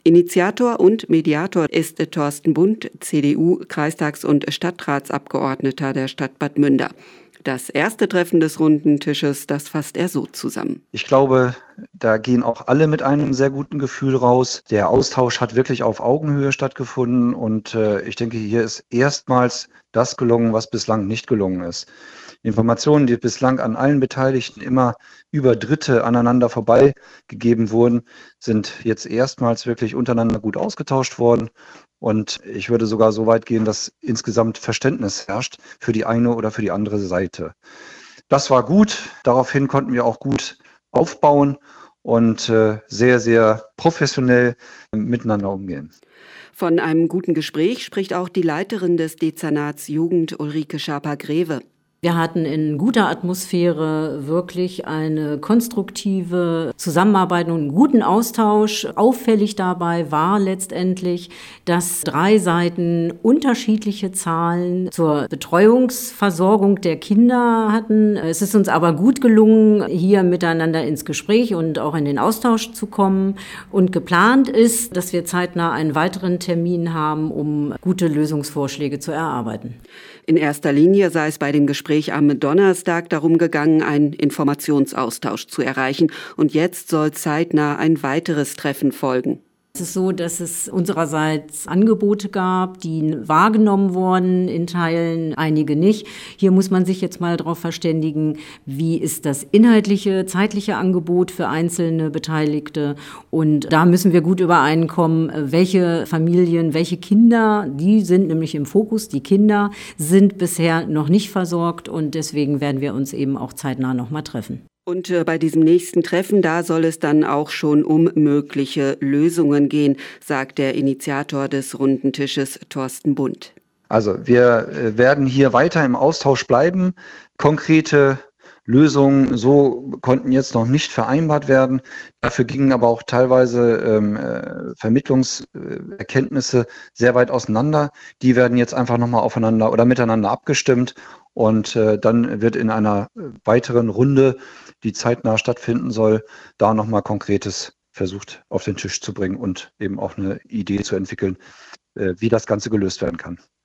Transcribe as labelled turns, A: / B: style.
A: Initiator und Mediator ist Thorsten Bundt, CDU, Kreistags- und Stadtratsabgeordneter der Stadt Bad Münder. Das erste Treffen des Runden Tisches, das fasst er so zusammen.
B: Ich glaube, da gehen auch alle mit einem sehr guten Gefühl raus. Der Austausch hat wirklich auf Augenhöhe stattgefunden und ich denke, hier ist erstmals das gelungen, was bislang nicht gelungen ist. Informationen, die bislang an allen Beteiligten immer über Dritte aneinander vorbeigegeben wurden, sind jetzt erstmals wirklich untereinander gut ausgetauscht worden. Und ich würde sogar so weit gehen, dass insgesamt Verständnis herrscht für die eine oder für die andere Seite. Das war gut. Daraufhin konnten wir auch gut aufbauen und sehr, sehr professionell miteinander umgehen.
A: Von einem guten Gespräch spricht auch die Leiterin des Dezernats Jugend, Ulrike Schaper-Greve.
C: Wir hatten in guter Atmosphäre wirklich eine konstruktive Zusammenarbeit und einen guten Austausch. Auffällig dabei war letztendlich, dass 3 Seiten unterschiedliche Zahlen zur Betreuungsversorgung der Kinder hatten. Es ist uns aber gut gelungen, hier miteinander ins Gespräch und auch in den Austausch zu kommen. Und geplant ist, dass wir zeitnah einen weiteren Termin haben, um gute Lösungsvorschläge zu erarbeiten.
A: In erster Linie sei es bei dem Gespräch am Donnerstag darum gegangen, einen Informationsaustausch zu erreichen. Und jetzt soll zeitnah ein weiteres Treffen folgen.
C: Es ist so, dass es unsererseits Angebote gab, die wahrgenommen wurden, in Teilen, einige nicht. Hier muss man sich jetzt mal darauf verständigen, wie ist das inhaltliche, zeitliche Angebot für einzelne Beteiligte. Und da müssen wir gut übereinkommen, welche Familien, welche Kinder, die sind nämlich im Fokus. Die Kinder sind bisher noch nicht versorgt und deswegen werden wir uns eben auch zeitnah nochmal treffen.
A: Und bei diesem nächsten Treffen, da soll es dann auch schon um mögliche Lösungen gehen, sagt der Initiator des Runden Tisches, Thorsten Bundt.
B: Also wir werden hier weiter im Austausch bleiben. Konkrete Lösungen so konnten jetzt noch nicht vereinbart werden. Dafür gingen aber auch teilweise Vermittlungserkenntnisse sehr weit auseinander. Die werden jetzt einfach nochmal aufeinander oder miteinander abgestimmt. Und dann wird in einer weiteren Runde, die zeitnah stattfinden soll, da nochmal Konkretes versucht auf den Tisch zu bringen und eben auch eine Idee zu entwickeln, wie das Ganze gelöst werden kann.